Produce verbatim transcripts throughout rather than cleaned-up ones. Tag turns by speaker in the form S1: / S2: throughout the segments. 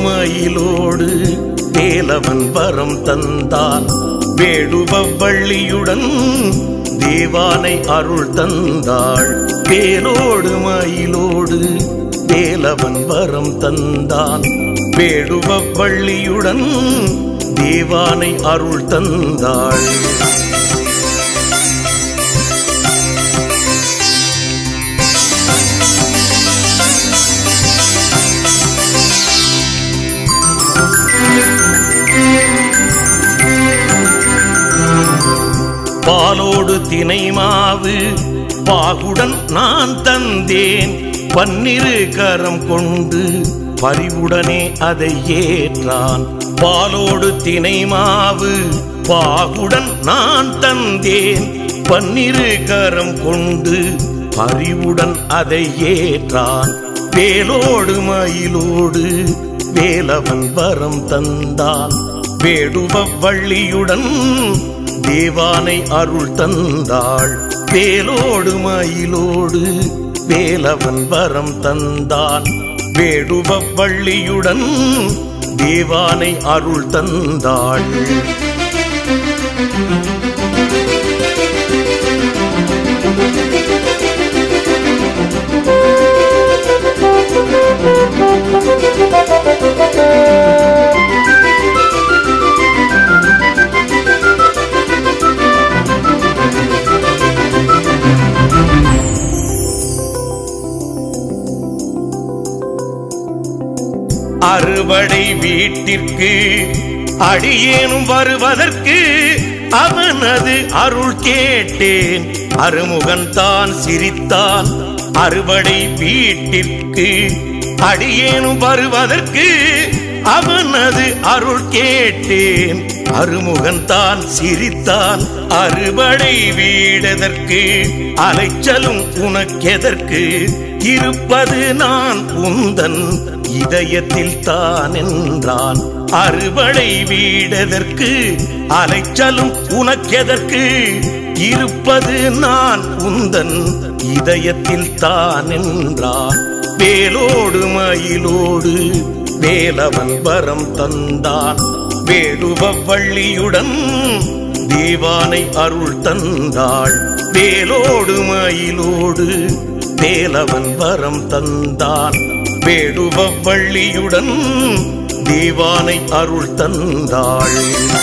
S1: மயிலோடு வேலவன் வரம் தந்தான். வேடுவவள்ளியுடன் தேவானை அருள் தந்தாள். வேலோடு மயிலோடு வேலவன் வரம் தந்தான். வேடுவவள்ளியுடன் தேவானை அருள் தந்தாள். பாலோடு தினை மாவு பாகுடன் நான் தந்தேன். பன்னிரு கரம் கொண்டு பரிவுடனே அதை ஏற்றான். பாலோடு தினை மாவு பாகுடன் நான் தந்தேன். பன்னிரு கரம் கொண்டு பரிவுடன் அதை ஏற்றான். வேலோடு மயிலோடு வேலவன் வரம் தந்தான். வேடுவவள்ளியுடன் தேவானை அருள் தந்தாள். வேலோடு மயிலோடு வேலவன் வரம் தந்தான். வேடுவவள்ளியுடன் தேவானை அருள் தந்தாள். அறுபடை வீட்டிற்கு அடியேனும் வருவதற்கு அவனது அருள் கேட்டேன். அருமுகன் தான் சிரித்தான். அறுபடை வீட்டிற்கு அடியேனும் வருவதற்கு அவனது அருள் கேட்டேன். அருமுகன் தான் சிரித்தான். அறுபடை வீடதற்கு அலைச்சலும் உனக்கெதற்கு? இருப்பது நான் உந்தன் இதயத்தில் தான் என்றான். அறுபடை வீடதற்கு அலைச்சலும் உனக்கெதற்கு? இருப்பது நான் உந்தன் இதயத்தில் தான் என்றான். வேலோடு மயிலோடு வேலவன் வரம் தந்தான். வேடுவவள்ளியுடன் தேவானை அருள் தந்தாள். வேலோடு மயிலோடு வேலவன் வரம் தந்தான். வேடுவவள்ளியுடன் தேவானை அருள் தந்தாள்.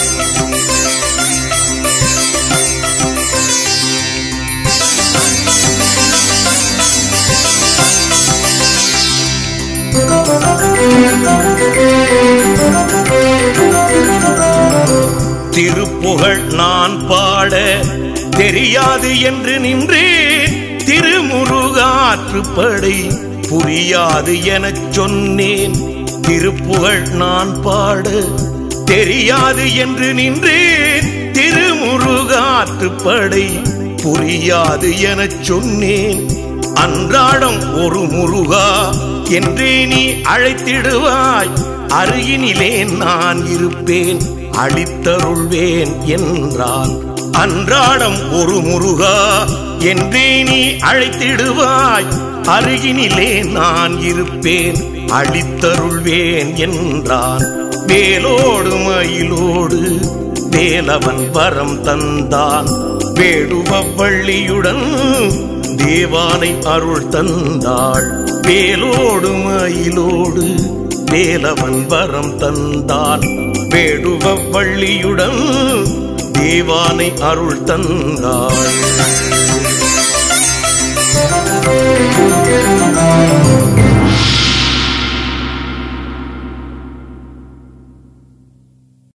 S1: திருப்புகழ் நான் பாட தெரியாது என்று நின்றேன். திருமுருகாற்றுப்படை புரியாது எனச் சொன்னேன். திருப்புகழ் நான் பாட தெரியாது என்று நின்றேன். திருமுருகாற்றுப்படை புரியாது எனச் சொன்னேன். அன்றாடம் ஒரு முருகா என்றே நீ அழைத்திடுவாய். அருகினிலே நான் இருப்பேன், அளித்தருள்வேன் என்றான். அன்றாடம் ஒரு முருகா என்றே நீ அழைத்திடுவாய். அருகினிலே நான் இருப்பேன், அளித்தருள்வேன் என்றான். வேலோடு மயிலோடு வேலவன் வரம் தந்தான். வேடுவவள்ளியுடன் தேவானை அருள் தந்தாள். வேலோடு மயிலோடு வேலவன் வரம் தந்தான். வேடுவவள்ளியுடன் தேவானை அருள் தந்தாள்.